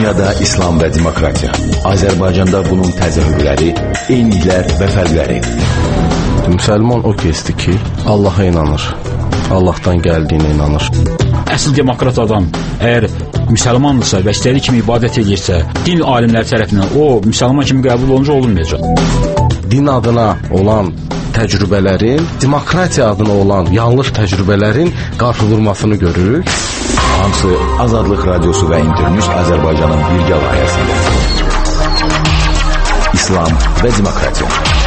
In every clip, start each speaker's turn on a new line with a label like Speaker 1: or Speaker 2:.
Speaker 1: Dünyada İslam və demokratiya. Azərbaycanda bunun təzahürləri, eyniliklər və fərqləri.
Speaker 2: Müsəlman o kəsdir ki, Allaha inanır. Allahdan gəldiyinə inanır.
Speaker 3: Əsl demokrat adam əgər müsəlmandırsa və istədiyi kimi ibadət edirsə, din alimləri tərəfindən o müsəlman kimi qəbul olunca olunmayacaq.
Speaker 2: Din adına olan təcrübələrin, demokratiya adına olan yanlış təcrübələrin qarşı vurmasını görürük.
Speaker 1: Hamısı Azadlıq Radiosu və İnternews Azərbaycanın birgə layihəsində. İslam və demokratiya.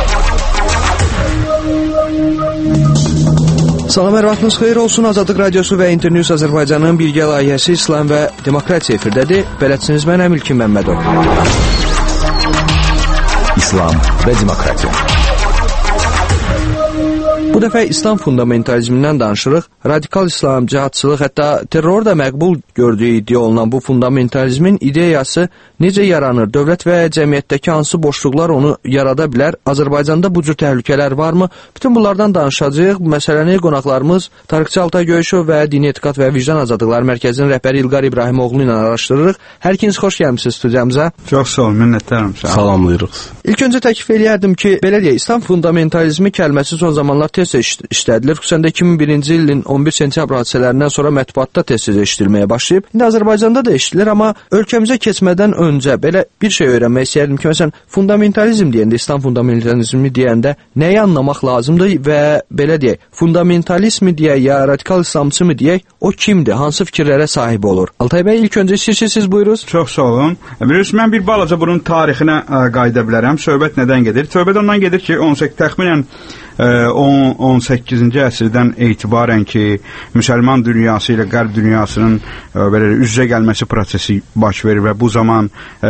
Speaker 4: Salam, hər vaxtınız xeyir olsun. Azadlıq Radiosu və İnternews Azərbaycanın birgə layihəsi İslam və demokratiya efirdədir. Bələdçiniz mən Əmilkin Məmmədov.
Speaker 1: İslam və demokratiya.
Speaker 4: Bu dəfə İslam fundamentalizmindən danışırıq. Radikal İslam, cihadçılıq, hətta terror da məqbul gördüyü iddia olunan bu fundamentalizmin ideyası necə yaranır? Dövlət və cəmiyyətdəki hansı boşluqlar onu yarada bilər? Azərbaycanda bu cür təhlükələr varmı? Bütün bunlardan danışacağıq. Bu məsələni qonaqlarımız Tarıkçı Altay Göyüşov və Dini Etiqad və Vicdan Azadlıqları Mərkəzinin rəhbəri İlqar İbrahimoğlu ilə araşdırırıq. Hər ikiniz xoş gəlmisiniz studiyamıza.
Speaker 5: Çox sağ olun, minnətdaram.
Speaker 2: Salamlayırıq.
Speaker 4: İlk öncə təklif eləyərdim ki, belə deyək, İslam fundamentalizmi kəlməsi son zamanlar tez işlədilir. Xüsusən də 2001-ci ilin 11 sentyabr hadisələrindən sonra mətbuatda tez-tez eşidilməyə başlayıb. İndi Azərbaycanda da eşidilir, amma ölkəmizə keçmədən öncə belə bir şey öyrənmək istəyərdim ki, məsələn, fundamentalizm deyəndə, İslam fundamentalizmi deyəndə nəyi anlamaq lazımdır və belə deyək, fundamentalizmi deyək, ya radikal İslamçı mı deyək, o kimdir, hansı fikirlərə sahib olur? Altay bəy, ilk öncə siz buyuruz.
Speaker 5: Çox sağ olun. Bilirsiniz, mən bir balaca bunun tarixinə qayıda bilərəm. Söhbət nədən gedir? Söhbət ondan gedir ki, təxminən 18-ci əsrdən etibarən ki, müsəlman dünyası ilə qərb dünyasının belə üz-üzə gəlməsi prosesi baş verir və bu zaman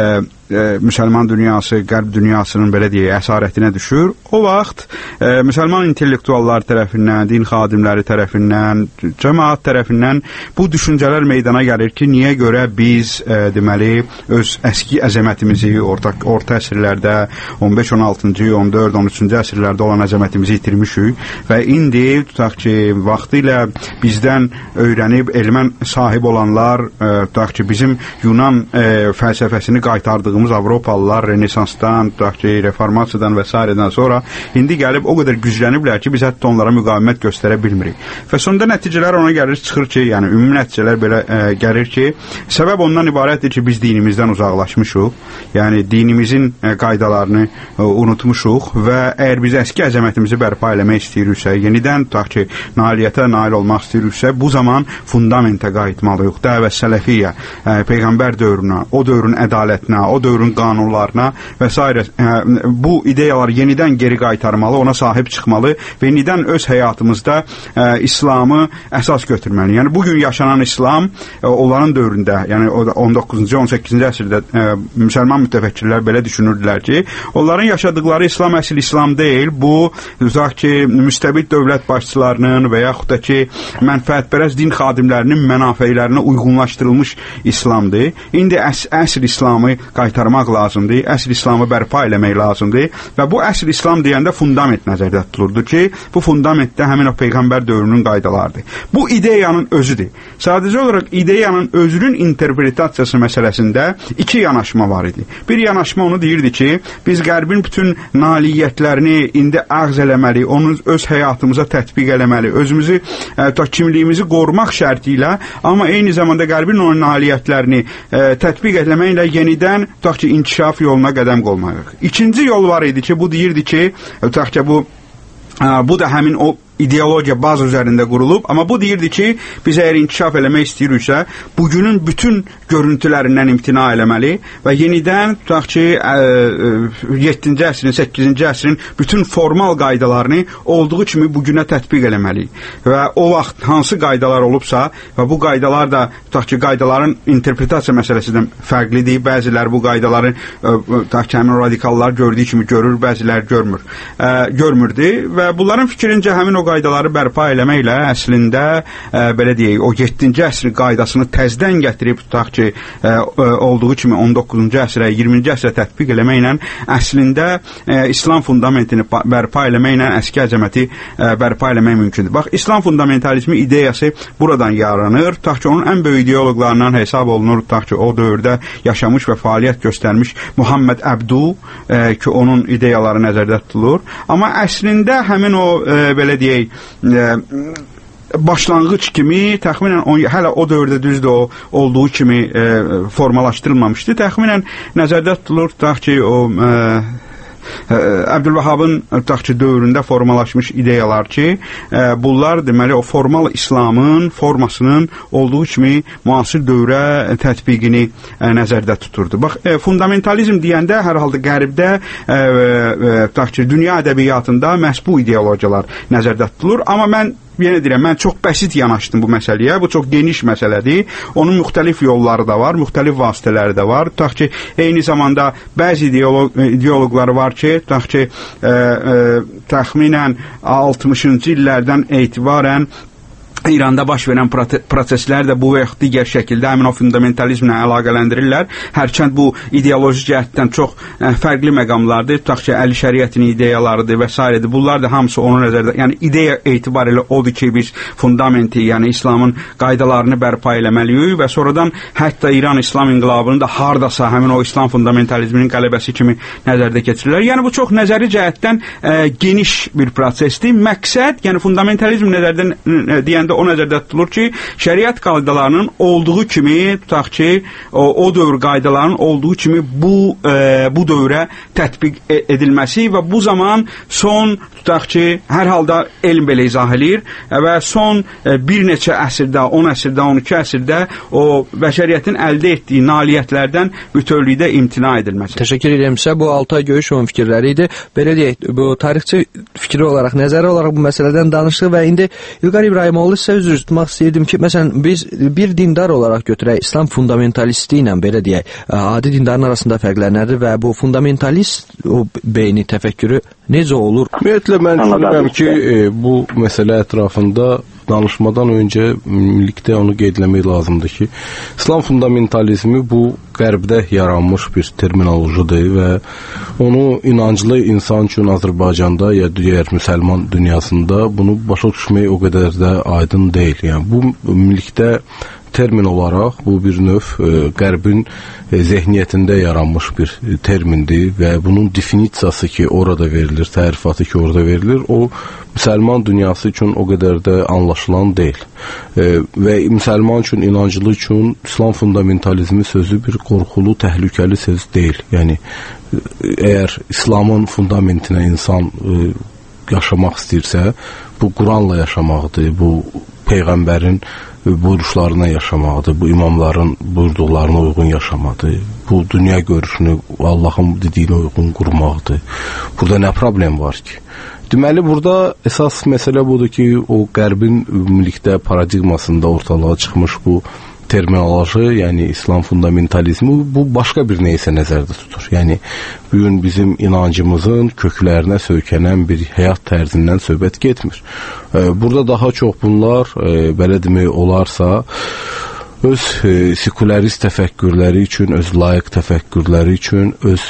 Speaker 5: müsəlman dünyası qərb dünyasının belə deyək əsarətinə düşür. O vaxt müsəlman intellektuallar tərəfindən, din xadimləri tərəfindən, cəmaət tərəfindən bu düşüncələr meydana gəlir ki, niyə görə biz deməli öz əski əzəmətimizi orta əsrlərdə 15, 16-cı, 14, 13-cü əsrlərdə olan əzəmətimizi itirmişik və indi tutaq ki, vaxtilə bizdən öyrənib elmən sahib olanlar, tutaq ki, bizim Yunan fəlsəfəsini qaytardığımız Avropalılar Renesansdan, tutaq ki, reformasiyadan və s. sonra indi gəlib o qədər gücləniblər ki, biz hətta onlara müqavimət göstərə bilmirik. Və sonunda nəticələr ona gəlir, çıxır ki, yəni ümumi nəticələr belə gəlir ki, səbəb ondan ibarətdir ki, biz dinimizdən uzaqlaşmışıq, yəni dinimizin qaydalarını unutmuşuq və əgər biz əski əzəmətimizi bərpa eləmək istəyiriksə, yenidən tutaq ki, nailiyyətə nail olmaq istəyiriksə, bu zaman fundamentə qayıtmalıyıq. Dəvə sələfiyyə, Peyğəmbər dövrünə, o dövrün ədalətinə, o dövrün qanunlarına və s. Bu ideyalar yenidən geri qaytarmalı, ona sahib çıxmalı və yenidən öz həyatımızda İslamı əsas götürməli. Yəni, bugün yaşanan İslam onların dövründə, yəni 19-cu, 18-ci əsrdə müsəlman mütəfəkkirlər belə düşünürdülər ki, onların yaşadıkları İslam əsl İslam deyil, bu, tutaq ki, müstəbid dövlət başçılarının və yaxud da ki, mənfəətpərəst din xadimlərinin mənafeylərinə uyğunlaşdırılmış İslamdır. İndi əsl İslamı qaytarmaq lazımdır, əsl İslamı bərpa eləmək lazımdır və bu əsl İslam deyəndə fundament nəzərdə tutulurdu ki, bu fundamentdə həmin o Peyğəmbər dövrünün qaydalardır. Bu ideyanın özüdür. Sadəcə olaraq ideyanın özünün interpretasiyası məsələsində iki yanaşma var idi. Bir yanaşma onu deyirdi ki, biz qərbin bütün nailiyyətlərini indi əğz eləməli, onu öz həyatımıza tətbiq eləməli, özümüzü, kimliyimizi qorumaq şərti ilə, amma eyni zamanda qərbin o nailiyyətlərini tətbiq eləməklə yenidən tutaq ki, inkişaf yoluna qədəm qoymalıyıq. İkinci yol var idi ki, bu deyirdi ki, tutaq ki, bu da həmin o ideologiya bazı üzərində qurulub, amma bu deyirdi ki, biz əgər inkişaf eləmək istəyiriksə, bugünün bütün görüntülərindən imtina eləməli və yenidən, tutaq ki, 7-ci əsrin, 8-ci əsrin bütün formal qaydalarını olduğu kimi bugünə tətbiq eləməliyik. Və o vaxt hansı qaydalar olubsa və bu qaydalar da, tutaq ki, qaydaların interpretasiya məsələsindən fərqlidir. Bəziləri bu qaydaları, tutaq ki, həmin radikallar gördüyü kimi görür, bəziləri görmürdü və bunların fikrincə həmin o qaydaları bərpa eləməklə əslində belə deyək, o 7-ci əsrin qaydasını təzədən gətirib tutaq ki, olduğu kimi 19-cu əsrə, 20-ci əsrə tətbiq eləməklə əslində İslam fundamentini bərpa eləməklə əski əzəməti bərpa eləmək mümkündür. Bax, İslam fundamentalizmi ideyası buradan yaranır. Tutaq ki, onun ən böyük ideoloqlarından hesab olunur. Tutaq ki, o dövrdə yaşamış və fəaliyyət göstərmiş Muhammed Əbdu ki, onun ideyaları nəzərdə tutulur. Amma əslində həmin o belə deyək, başlanğıc kimi təxminən hələ o dövrdə düzdür o olduğu kimi formalaşdırılmamışdı. Təxminən nəzərdə tutulur, tutaq ki, o Əbdülvəhabın tutaq ki, dövründə formalaşmış ideyalar ki, bunlar deməli o formal İslamın formasının olduğu kimi müasir dövrə tətbiqini nəzərdə tuturdu. Bax, fundamentalizm deyəndə hər halda qərbdə tutaq ki, dünya ədəbiyyatında məhz bu ideologiyalar nəzərdə tutulur. Amma mən yenə deyirəm, mən çox bəsit yanaşdım bu məsələyə. Bu çox geniş məsələdir. Onun müxtəlif yolları da var, müxtəlif vasitələri də var. Tutaq ki, eyni zamanda bəzi ideoloqları var ki, tutaq ki, təxminən 60-cı illərdən etibarən İranda baş verən proseslər də bu və yaxud digər şəkildə həmin o fundamentalizmlə əlaqələndirirlər. Hərçənd bu ideoloji cəhətdən çox fərqli məqamlardır. Tutaq ki, Əli Şəriətin ideyalarıdır və s. Bunlar da hamısı onun nəzərdə, yəni ideya etibarilə odur ki, biz fundamenti, yəni İslamın qaydalarını bərpa eləməliyik və sonradan hətta İran İslam inqilabını da hardasa həmin o İslam fundamentalizminin qələbəsi kimi nəzərdə keçirirlər. Yəni bu çox nəzəri cəhətdən geniş bir prosesdir. Məqsəd, yəni fundamentalizm nəzərdən deyəndə o nəzərdə tutulur ki, şəriət qaydalarının olduğu kimi, tutaq ki, o dövr qaydalarının olduğu kimi bu dövrə tətbiq edilməsi və bu zaman son, tutaq ki, hər halda elm belə izah edir və son bir neçə əsrdə, 10 əsrdə, 12 əsrdə o bəşəriyyətin əldə etdiyi nailiyyətlərdən bütövlükdə imtina edilməsi.
Speaker 4: Təşəkkür edirəm sizə. Bu Altay Göyüşovun fikirləri idi. Belə deyək, bu tarixçi fikri olaraq, nəzəri olaraq bu məsələdən danışdıq və indi İlqar İbrahimoğlu sizə üzr tutmaq istəyirdim ki, məsələn, biz bir dindar olaraq götürək, İslam fundamentalisti ilə belə deyək, adi dindarın arasında fərqlər nədir və bu fundamentalist o beyni təfəkkürü necə olur?
Speaker 2: Ümumiyyətlə, mən düşünürəm ki, bu məsələ ətrafında danışmadan öncə birlikdə onu qeyd etmək lazımdır ki, İslam fundamentalizmi bu qərbdə yaranmış bir terminolojidir və onu inanclı insan üçün Azərbaycanda ya digər müsəlman dünyasında bunu başa düşmək o qədər də aydın deyil. Yəni bu birlikdə termin olaraq bu bir növ qərbin zehniyyətində yaranmış bir termindir və bunun definisiyası ki, orada verilir, tərifatı ki, orada verilir, o müsəlman dünyası üçün o qədər də anlaşılan deyil. Və müsəlman üçün, inancılı üçün İslam fundamentalizmi sözü bir qorxulu, təhlükəli söz deyil. Yəni, əgər İslamın fundamentinə insan yaşamaq istəyirsə, bu Quranla yaşamaqdır, bu Peyğəmbərin buyuruşlarına yaşamaqdır, bu imamların buyurduqlarına uyğun yaşamaqdır, bu dünya görüşünü Allahın dediyinə uyğun qurmaqdır. Burada nə problem var ki? Deməli, burada əsas məsələ budur ki, o qərbin ümumilikdə paradigmasında ortalığa çıxmış bu terminoloji, yəni İslam fundamentalizmi, bu başqa bir neysə nəzərdə tutur. Yəni, bugün bizim inancımızın köklərinə söykənən bir həyat tərzindən söhbət getmir. Burada daha çox bunlar, belə demək olarsa, öz sekulərist təfəkkürləri üçün, öz layiq təfəkkürləri üçün, öz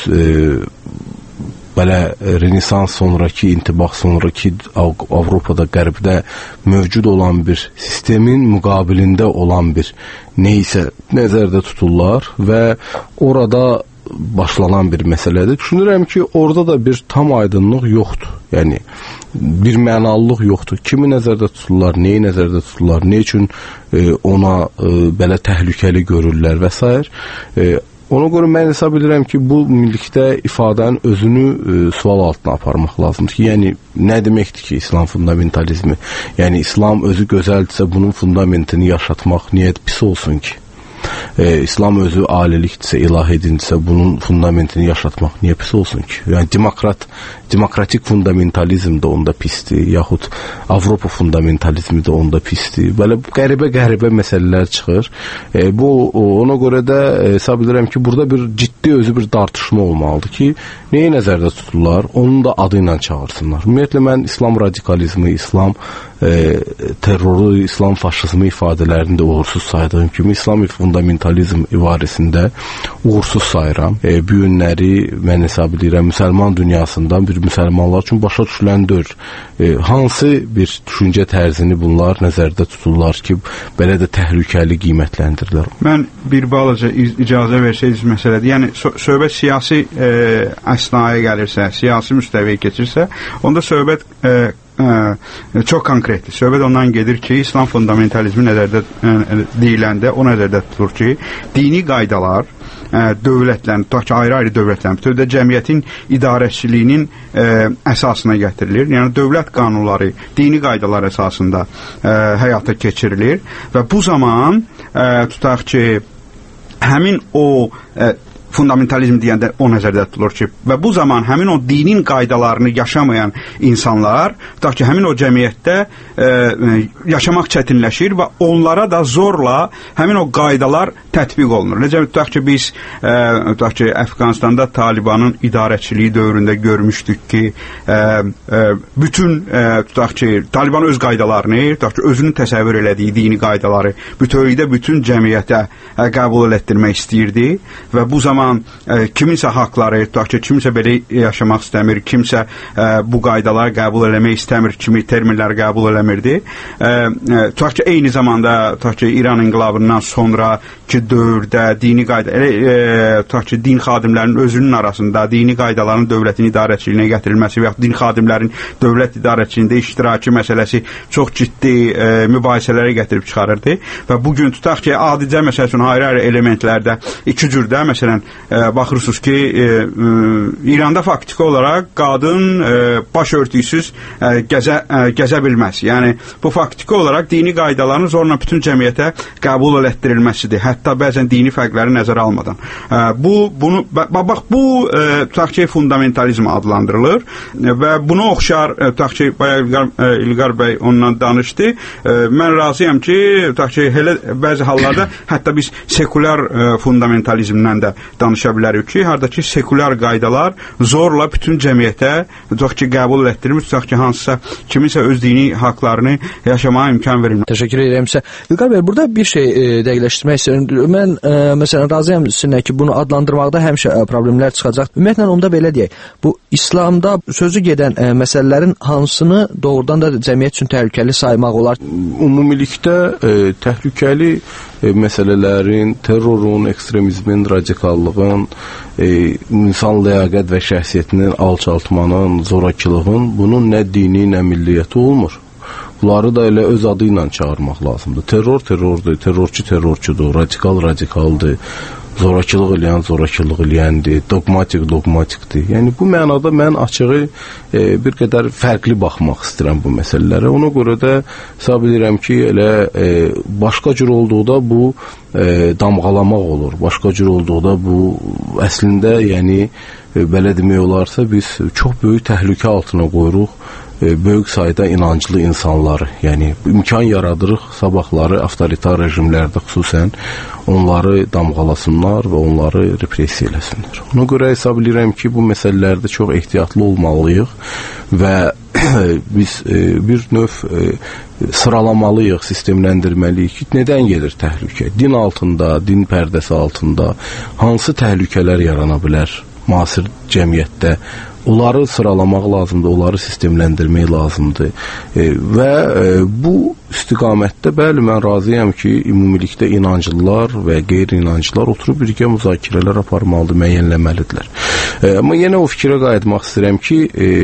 Speaker 2: belə Renesans sonraki, intibah sonraki Avropada, qərbdə mövcud olan bir sistemin müqabilində olan bir neysə nəzərdə tuturlar və orada başlanan bir məsələdir. Düşünürəm ki, orada da bir tam aydınlıq yoxdur. Yəni, bir mənalılıq yoxdur. Kimi nəzərdə tuturlar, neyi nəzərdə tuturlar, ne üçün ona belə təhlükəli görürlər və s. Ona görə mən hesab edirəm ki, bu birlikdə ifadənin özünü sual altına aparmaq lazımdır ki, yəni nə deməkdir ki, İslam fundamentalizmi? Yəni İslam özü gözəldirsə, bunun fundamentini yaşatmaq niyə pis olsun ki? İslam özü alilikdirsə, ilah edindirsə, bunun fundamentini yaşatmaq niyə pis olsun ki? Yəni demokratik fundamentalizm də onda pisdir, yaxud Avropa fundamentalizmi də onda pisdir. Belə qəribə məsələlər çıxır. Bu ona görə də hesab edirəm ki, burada bir ciddi özü bir tartışma olmalıdır ki, nəyi nəzərdə tuturlar, onun da adı ilə çağırsınlar. Ümumiyyətlə mən İslam radikalizmi, İslam terroru, İslam faşizmi ifadələrini də uğursuz saydığım kimi İslam fundamentalizm ibarəsində uğursuz sayıram. Bu günləri mən hesab edirəm müsəlman dünyasından bir müsəlmanlar üçün başa düşüləndir. Hansı bir düşüncə tərzini bunlar nəzərdə tuturlar ki, belə də təhlükəli qiymətləndirirlər?
Speaker 5: Mən bir balaca icazə versəydiniz məsələdir. Yəni söhbət siyasi əsnaya gəlirsə, siyasi müstəviyə keçirsə, onda söhbət çox konkretdir. Söhbət ondan gedir ki, İslam fundamentalizmi nəzərdə deyiləndə o nəzərdə tutulur ki, dini qaydalar dövlətlərin, tutaq ki, ayrı-ayrı dövlətlərin, bütövdə cəmiyyətin idarəçiliyinin əsasına gətirilir. Yəni, dövlət qanunları, dini qaydalar əsasında həyata keçirilir və bu zaman tutaq ki, həmin o fundamentalizm deyəndə o nəzərdə tutulur ki, və bu zaman həmin o dinin qaydalarını yaşamayan insanlar, tutaq ki, həmin o cəmiyyətdə yaşamaq çətinləşir və onlara da zorla həmin o qaydalar tətbiq olunur. Necə tutaq ki, biz tutaq ki, Əfqanistanda Talibanın idarəçiliyi dövründə görmüşdük ki, bütün tutaq ki, Taliban öz qaydalarını, tutaq ki, özünün təsəvvür elədiyi dini qaydaları bütövlükdə bütün cəmiyyətə qəbul etdirmək istəyirdi və bu zaman kiminsə haqları, tutaq ki, kimsə belə yaşamaq istəmir, kimsə bu qaydaları qəbul eləmək istəmir, kimi terminləri qəbul eləmirdi. Tutaq ki, eyni zamanda tutaq ki, İran inqilabından sonraki dövrdə dini qayda, tutaq ki, din xadimlərinin özünün arasında dini qaydaların dövlətin idarəçiliyinə gətirilməsi və ya din xadimlərin dövlət idarəçiliyində iştirakı məsələsi çox ciddi mübahisələrə gətirib çıxarırdı və bugün tutaq ki, adicə məsəl üçün ayrı-ayrı elementlərdə iki cürdə, məsələn, baxırsınız ki, İranda faktiki olaraq qadın başörtüsüz gəzə bilməz. Yəni, bu faktiki olaraq dini qaydaların zorla bütün cəmiyyətə qəbul elətdirilməsidir. Hətta bəzən dini fərqləri nəzərə almadan. Bax, bu tutaq ki, fundamentalizm adlandırılır və buna oxşar, tutaq ki, İlqar bəy ondan danışdı. Mən razıyam ki, tutaq ki, bəzi hallarda hətta biz sekulyar fundamentalizmdən də danışa bilərik ki, haradakı sekulyar qaydalar zorla bütün cəmiyyətə tutaq ki, qəbul etdirilmir, tutaq ki, hansısa kiminsə öz dini haqlarını yaşamağa imkan verilmir.
Speaker 4: Təşəkkür edirəm sizə. İlqar bəy, burada bir şey dəqiqləşdirmək istəyirəm. Mən məsələn razıyam sizinlə ki, bunu adlandırmaqda həmişə problemlər çıxacaq. Ümumiyyətlə onda belə deyək, bu İslamda sözü gedən məsələlərin hansını doğrudan da cəmiyyət üçün təhlükəli saymaq olar?
Speaker 2: Ümumilikdə təhlükəli məsələlərin, terrorun, ekstremizmin, radikallığın, insan ləyaqət və şəxsiyyətinin alçaltmanın, zorakılığın bunun nə dini, nə milliyyəti olmur. Bunları da elə öz adı ilə çağırmaq lazımdır. Terror terrordur, terrorçu terrorçudur, radikal radikaldır, zorakılıq eləyən zorakılıq eləyəndir, dogmatikdir. Yəni bu mənada mən açığı bir qədər fərqli baxmaq istəyirəm bu məsələlərə. Ona görə də hesab edirəm ki, elə başqa cür olduqda bu damğalamaq olur. Başqa cür olduqda bu əslində, yəni belə demək olarsa biz çox böyük təhlükə altına qoyuruq böyük sayda inanclı insanları, yəni imkan yaradırıq sabahları avtoritar rejimlərdə xüsusən onları damğalasınlar və onları repressiya eləsinlər. Ona görə hesab edirəm ki, bu məsələlərdə çox ehtiyatlı olmalıyıq və biz bir növ sıralamalıyıq, sistemləndirməliyik ki, nədən gedir təhlükə? Din altında, din pərdəsi altında hansı təhlükələr yarana bilər müasir cəmiyyətdə? Onları sıralamaq lazımdır, onları sistemləndirmək lazımdır və bu istiqamətdə bəli, mən razıyam ki, ümumilikdə inanclılar və qeyri-inanclılar oturub birgə müzakirələr aparmalıdır, müəyyənləməlidirlər. Amma yenə o fikrə qayıtmaq istəyirəm ki,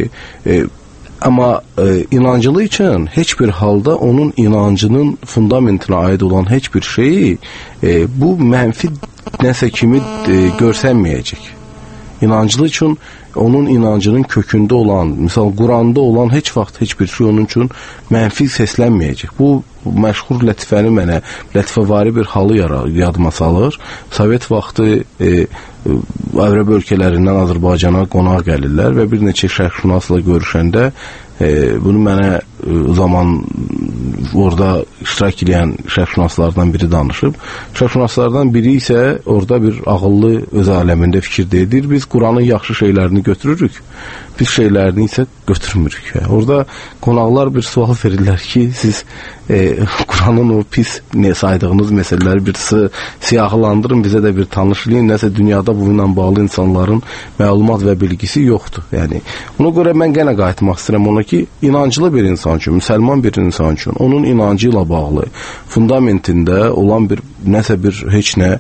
Speaker 2: amma inancılı üçün heç bir halda onun inancının fundamentinə aid olan heç bir şeyi bu mənfi nəsə kimi görsənməyəcək. İnancılı üçün onun inancının kökündə olan, misal Quranda olan heç vaxt heç bir şey onun üçün mənfi səslənməyəcək. Bu məşhur lətifəni mənə, lətifəvari bir halı yadıma salır. Sovet vaxtı Əvrəb ölkələrindən Azərbaycana qonaq gəlirlər və bir neçə şərqşünasla görüşəndə bunu mənə zaman orada iştirak edən şərqşünaslardan biri danışıb. Şərqşünaslardan biri isə orada bir ağıllı öz aləmində fikir edir. Biz Quranın yaxşı şeylərini götürürük, pis şeylərini isə götürmürük. Orada qonaqlar bir sual verirlər ki, siz Quranın o pis saydığınız məsələləri bir siyahılandırın, bizə də bir tanışlayın. Nəsə dünyada bununla bağlı insanların məlumat və bilgisi yoxdur. Yəni, ona görə mən yenə qayıtmaq istəyirəm ona ki, inancılı bir insan üçün, müsəlman bir insan üçün, onun inancı ilə bağlı fundamentində olan bir nəsə bir heç nə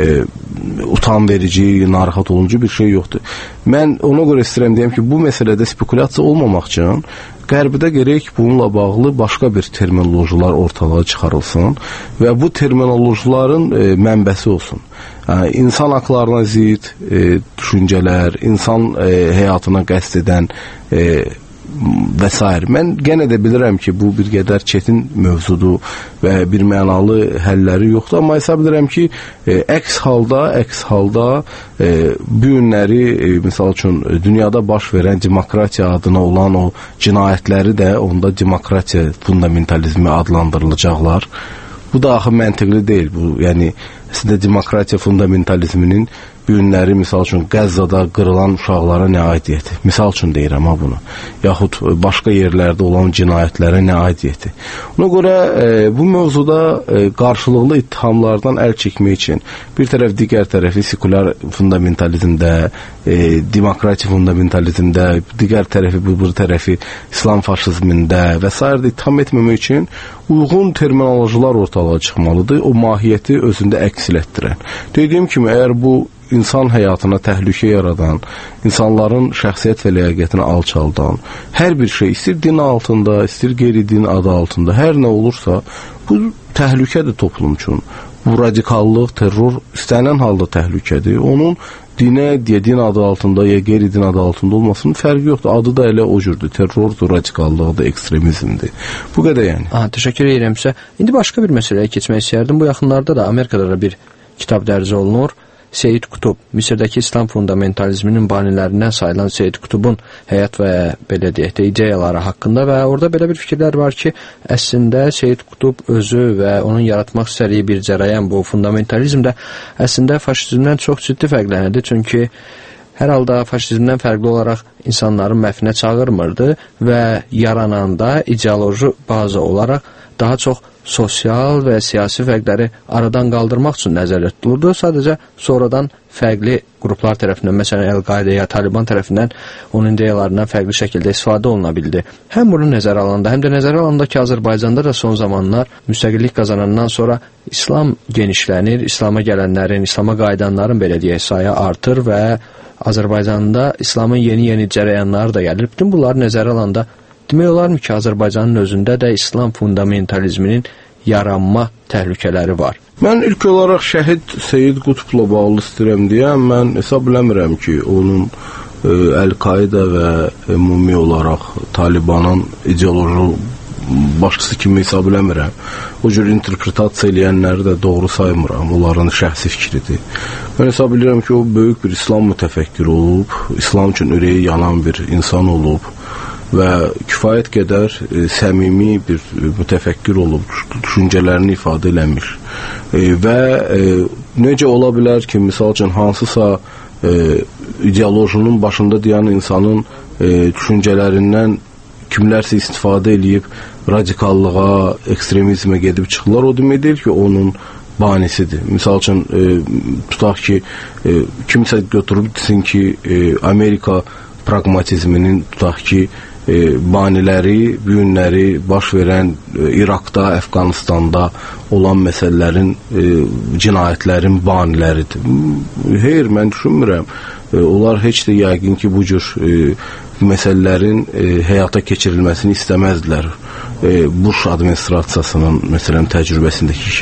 Speaker 2: utan verici, narahat oluncu bir şey yoxdur. Mən ona görə istəyirəm deyəm ki, bu məsələdə spekulyasiya olmamaq üçün Qərbdə gərək bununla bağlı başqa bir terminolojiyalar ortalığa çıxarılsın və bu terminolojiyaların mənbəsi olsun. Yəni, insan haqlarına zidd düşüncələr, insan həyatına qəsd edən və s. Mən genə də bilirəm ki, bu bir qədər çətin mövzudur və bir mənalı həlləri yoxdur, amma hesab edirəm ki, əks halda bu günləri, misal üçün, dünyada baş verən demokratiya adına olan o cinayətləri də onda demokratiya fundamentalizmi adlandırılacaqlar. Bu da axı məntiqli deyil. Bu, yəni, əslində demokratiya fundamentalizminin bu günləri, misal üçün, Qəzzada qırılan uşaqlara nə aidiyyəti? Misal üçün deyirəm ha bunu. Yaxud başqa yerlərdə olan cinayətlərə nə aidiyyəti? Ona görə bu mövzuda qarşılıqlı ittihamlardan əl çəkmək üçün bir tərəf digər tərəfi sekulyar fundamentalizmdə, demokratiya fundamentalizmdə, digər tərəfi bir tərəfi İslam faşizmində və s. ittiham etməmək üçün uyğun terminolojiyalar ortalığa çıxmalıdır. O mahiyyəti özündə əks etdirən. Dediyim kimi, əgər bu insan həyatına təhlükə yaradan, insanların şəxsiyyət və ləyaqətini alçaldan, hər bir şey, istir din altında, istir qeyri-din adı altında, hər nə olursa, bu təhlükədir toplum üçün. Bu radikallıq, terror istənilən halda təhlükədir. Onun dinə, din adı altında ya qeyri-din adı altında olmasının fərqi yoxdur. Adı da elə o cürdür. Terrordur, radikallıqdır, ekstremizmdir. Bu qədər yəni.
Speaker 4: Təşəkkür edirəm sizə. İndi başqa bir məsələyə keçmək istəyərdim. Bu yaxınlarda da Amerikada da bir kitab dərc olunur. Seyyid Qutub, Misirdəki İslam fundamentalizminin banilərindən sayılan Seyyid Qutubun həyat və belə deyək də ideyaları haqqında və orada belə bir fikirlər var ki, əslində Seyyid Qutub özü və onun yaratmaq istədiyi bir cərəyan bu fundamentalizmdə əslində faşizmdən çox ciddi fərqlənirdi. Çünki hər halda faşizmdən fərqli olaraq insanların məhvinə çağırmırdı və yarananda ideoloji baza olaraq daha çox sosial və siyasi fərqləri aradan qaldırmaq üçün nəzərdə tutulurdu. Sadəcə sonradan fərqli qruplar tərəfindən, məsələn Əl-Qaidə ya Taliban tərəfindən onun ideyalarından fərqli şəkildə istifadə oluna bildi. Həm bunu nəzərə alanda, həm də nəzərə alanda ki, Azərbaycanda da son zamanlar müstəqillik qazanandan sonra İslam genişlənir, İslama gələnlərin, İslama qayıdanların belə deyək sayı artır və Azərbaycanda İslamın yeni cərəyanları da gəlir. Bütün bunları nəzərə alanda demək olarmı ki, Azərbaycanın özündə də İslam fundamentalizminin yaranma təhlükələri var.
Speaker 2: Mən ilk olaraq şəhid Seyyid Qutubla bağlı istəyirəm deyəm. Mən hesab eləmirəm ki, onun Əl-Qaidə və ümumi olaraq Talibanın ideoloji başçısı kimi hesab eləmirəm. O cür interpretasiya eləyənləri də doğru saymıram. Onların şəxsi fikridir. Mən hesab edirəm ki, o böyük bir İslam mütəfəkkiri olub, İslam üçün ürəyi yanan bir insan olub və kifayət qədər səmimi bir mütəfəkkir olub, düşüncələrini ifadə eləmiş. Və necə ola bilər ki, misal üçün, hansısa ideolojinin başında dayan insanın düşüncələrindən kimlərsə istifadə eləyib radikallığa, ekstremizmə gedib çıxırlar, o demək deyil ki, onun banisidir. Misal üçün, tutaq ki, kimsə götürüb desin ki, Amerika pragmatizminin tutaq ki, baniləri, bu günləri baş verən İraqda, Əfqanistanda olan məsələlərin, cinayətlərin baniləridir. Hayır, mən düşünmürəm. Onlar heç də yəqin ki, bu cür məsələlərin həyata keçirilməsini istəməzdilər. Bush administrasiyasının, məsələn, təcrübəsindəki kimi.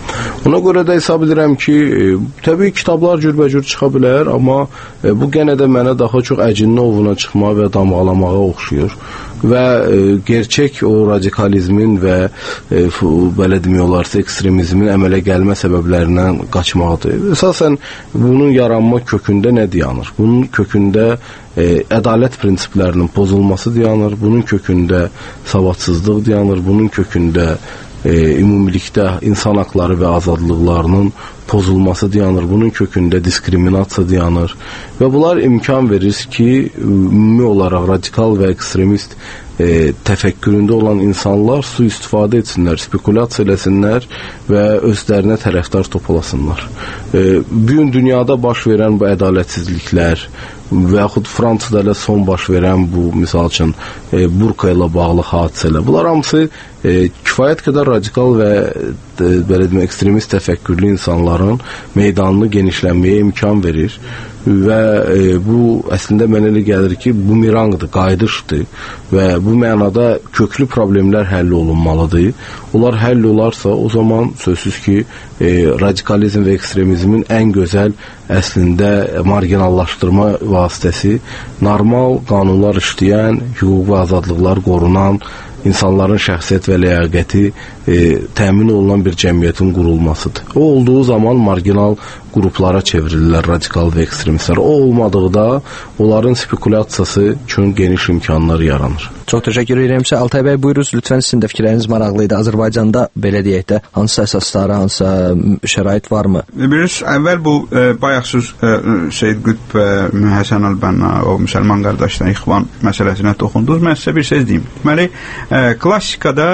Speaker 2: Ona görə də hesab edirəm ki, təbii kitablar cürbəcür çıxa bilər, amma bu genə də mənə daha çox əcinli ovuna çıxma və damğalamağa oxşuyur. Və gerçək o radikalizmin və belə demək olarsa ekstremizmin əmələ gəlmə səbəblərindən qaçmaqdır. Əsasən bunun yaranma kökündə nə dayanır? Bunun kökündə ədalət prinsiplərinin pozulması dayanır, bunun kökündə savadsızlıq dayanır, bunun kökündə ümumilikdə insan haqları və azadlıqlarının pozulması dayanır, bunun kökündə diskriminasiya dayanır və bunlar imkan verir ki, ümumi olaraq radikal və ekstremist təfəkküründə olan insanlar sui-istifadə etsinlər, spekulyasiya eləsinlər və özlərinə tərəfdar toplansınlar. Bugün dünyada baş verən bu ədalətsizliklər və yaxud Fransada ilə son baş verən bu, misal üçün, burka ilə bağlı hadisələr, bunlar hamısı kifayət qədər radikal və belə demək, ekstremist təfəkkürlü insanların meydanını genişlənməyə imkan verir və bu əslində mənə elə gəlir ki, bumerangdır, qayıdışdır və bu mənada köklü problemlər həll olunmalıdır. Onlar həll olarsa, o zaman sözsüz ki, radikalizm və ekstremizmin ən gözəl əslində marginallaşdırma vasitəsi normal qanunlar işləyən, hüquq və azadlıqlar qorunan, insanların şəxsiyyət və ləyaqəti təmin olunan bir cəmiyyətin qurulmasıdır. O olduğu zaman marginal qruplara çevrilirlər radikal və ekstremistlər. O olmadıqda onların spekulyasiyası üçün geniş imkanlar yaranır.
Speaker 4: Çox təşəkkür edirəm. Altay bəy, buyurunuz, lütfən sizin də fikirləriniz maraqlıydı. Azərbaycanda belə deyək də hansısa əsasları, hansısa şərait varmı?
Speaker 5: Bilirsiniz, əvvəl bu bayaqsız Seyyid Qütb və Həsən Əl-Bənna, o müsəlman qardaşdan İxvan məsələsinə toxundunuz. Mən sizə bir söz deyim. Deməli, klassikada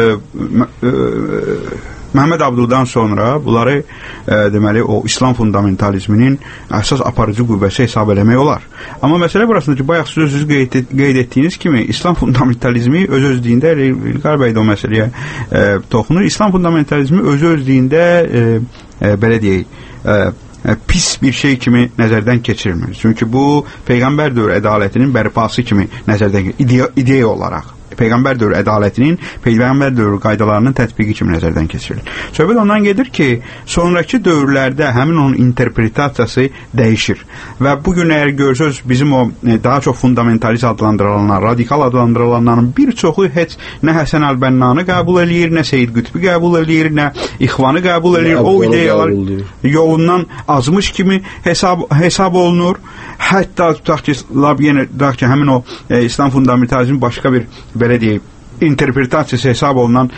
Speaker 5: Məhəmməd Abdullahdan sonra bunları deməli o İslam fundamentalizminin əsas aparıcı qüvvəsi hesab eləmək olar. Amma məsələ burasında ki, bayaq sözünüz qeyd etdiyiniz kimi İslam fundamentalizmi öz-özlüyündə, İlqar bəy də o məsələyə toxunur. İslam fundamentalizmi öz-özlüyündə belə deyək, pis bir şey kimi nəzərdən keçirilmir. Çünki bu Peyğəmbər dövrü ədalətinin bərpası kimi nəzərdən ideya olaraq Peyğəmbər dövrü ədalətinin, Peyğəmbər dövrü qaydalarının tətbiqi kimi nəzərdən keçirilir. Söhbət ondan gedir ki, sonraki dövrlərdə həmin onun interpretasiyası dəyişir. Və bugün əgər görsünüz, bizim o daha çox fundamentalist adlandırılanlar, radikal adlandırılanların bir çoxu heç nə Həsən Əl-Bənnanı qəbul eləyir, nə Seyyid Qütbü qəbul eləyir, nə İxvanı qəbul eləyir. O ideyalar yolundan azmış kimi hesab olunur. Hətta tutaq ki, həmin o İslam fundamentalizmi başqa bir belə deyək, interpretasiyası hesab olunan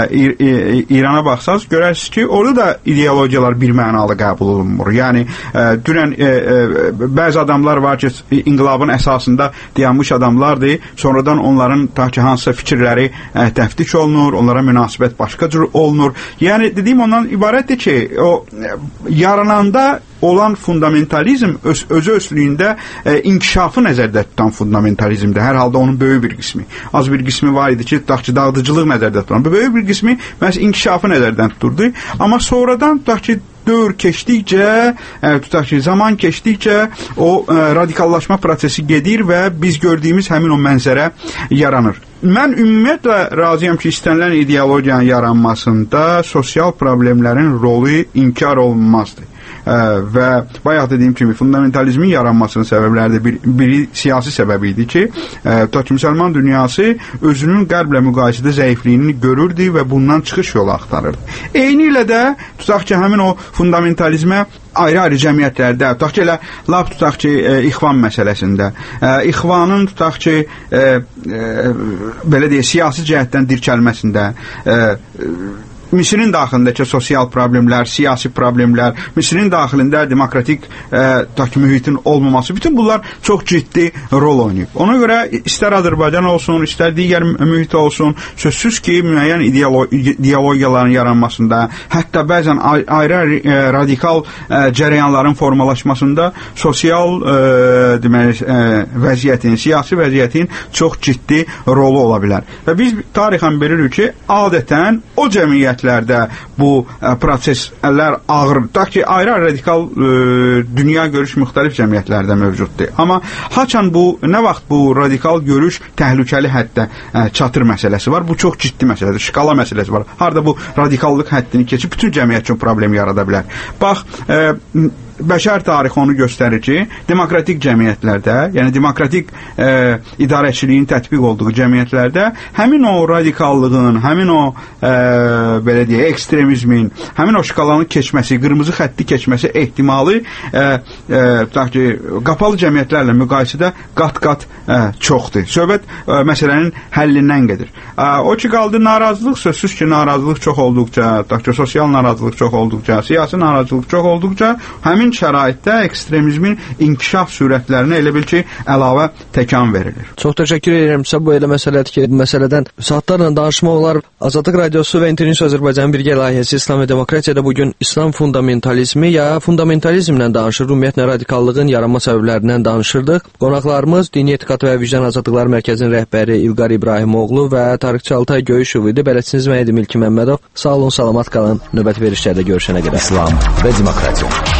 Speaker 5: İrana baxsaz, görərsiniz ki, orada da ideologiyalar bir mənalı qəbul olunmur. Yəni, dünən bəzi adamlar var ki, inqilabın əsasında dayanmış adamlardır, sonradan onların ta ki, hansısa fikirləri təftiş olunur, onlara münasibət başqa cür olunur. Yəni, dediyim ondan ibarətdir ki, o yarananda olan fundamentalizm özü-özlüyündə inkişafı nəzərdə tutan fundamentalizmdir. Hər halda onun böyük bir qismi. Az bir qismi var idi ki, tutaq ki, dağıdıcılıq nəzərdə tutan. Böyük bir qismi məhz inkişafı nəzərdən tuturdu. Amma sonradan tutaq ki, dövr keçdikcə, tutaq ki, zaman keçdikcə o radikallaşma prosesi gedir və biz gördüyümüz həmin o mənzərə yaranır. Mən ümumiyyətlə razıyam ki, istənilən ideologiyanın yaranmasında sosial problemlərin rolu inkar olunmazdır. Və bayaq dediyim kimi fundamentalizmin yaranmasının səbəbləri də biri siyasi səbəbi idi ki, tutaq ki, müsəlman dünyası özünün qərblə müqayisədə zəifliyini görürdü və bundan çıxış yolu axtarırdı. Eyni ilə də tutaq ki, həmin o fundamentalizmə ayrı-ayrı cəmiyyətlərdə, tutaq ki, lap tutaq ki, İxvan məsələsində, İxvanın tutaq ki, belə deyək, siyasi cəhətdən dirçəlməsində, Misirin daxilindəki sosial problemlər, siyasi problemlər, Misirin daxilində demokratik mühitin olmaması, bütün bunlar çox ciddi rol oynayıb. Ona görə istər Azərbaycan olsun, istər digər mühit olsun, sözsüz ki, müəyyən ideologiyaların yaranmasında, hətta bəzən ayrı radikal cərəyanların formalaşmasında sosial vəziyyətin, siyasi vəziyyətin çox ciddi rolu ola bilər. Və biz tarixən bilirik ki, adətən o cəmiyyət cəmiyyətlərdə bu proseslər ağır, da ki, ayrı radikal dünya görüş müxtəlif cəmiyyətlərdə mövcuddur. Amma haçan bu, nə vaxt bu radikal görüş təhlükəli həddə çatır məsələsi var. Bu çox ciddi məsələdir. Şkala məsələsi var. Harada bu radikallıq həddini keçib bütün cəmiyyət üçün problem yarada bilər. Bax, bəşər tarixi onu göstərir ki, demokratik cəmiyyətlərdə, yəni demokratik idarəçiliyin tətbiq olduğu cəmiyyətlərdə həmin o radikallığın, həmin o belə deyək, ekstremizmin, həmin o şkalanın keçməsi, qırmızı xətti keçməsi ehtimalı ki, qapalı cəmiyyətlərlə müqayisədə qat-qat çoxdur. Söhbət məsələnin həllindən gedir. O ki, qaldı narazılıq, sözsüz ki, narazılıq çox olduqca, sosial narazılıq çox olduqca, siyasi narazılıq çox olduqca, həmin şəraitdə ekstremizmin inkişaf sürətlərinə elə bil ki, əlavə təkan verilir.
Speaker 4: Çox təşəkkür edirəm sizə. Bu elə məsələdir ki, bu məsələdən saatlarla danışmaq olar. Azadlıq Radiosu və İnternews Azərbaycanın birgə layihəsi İslam və Demokratiyada bugün İslam fundamentalizmi ya fundamentalizmlə danışır, ümumiyyətlə radikallığın yaranma səbəblərindən danışırdıq. Qonaqlarımız Dini Etiqad və Vicdan Azadlıqları Mərkəzinin rəhbəri İlqar İbrahimoğlu və tarixçi Altay Göyüşov idi. Bələdçiniz mən Edim İlki Məmmədov. Sağ olun, salamat qalın. Növbəti verilişlərdə görüşənə qədər.
Speaker 1: İslam və Demokratiya.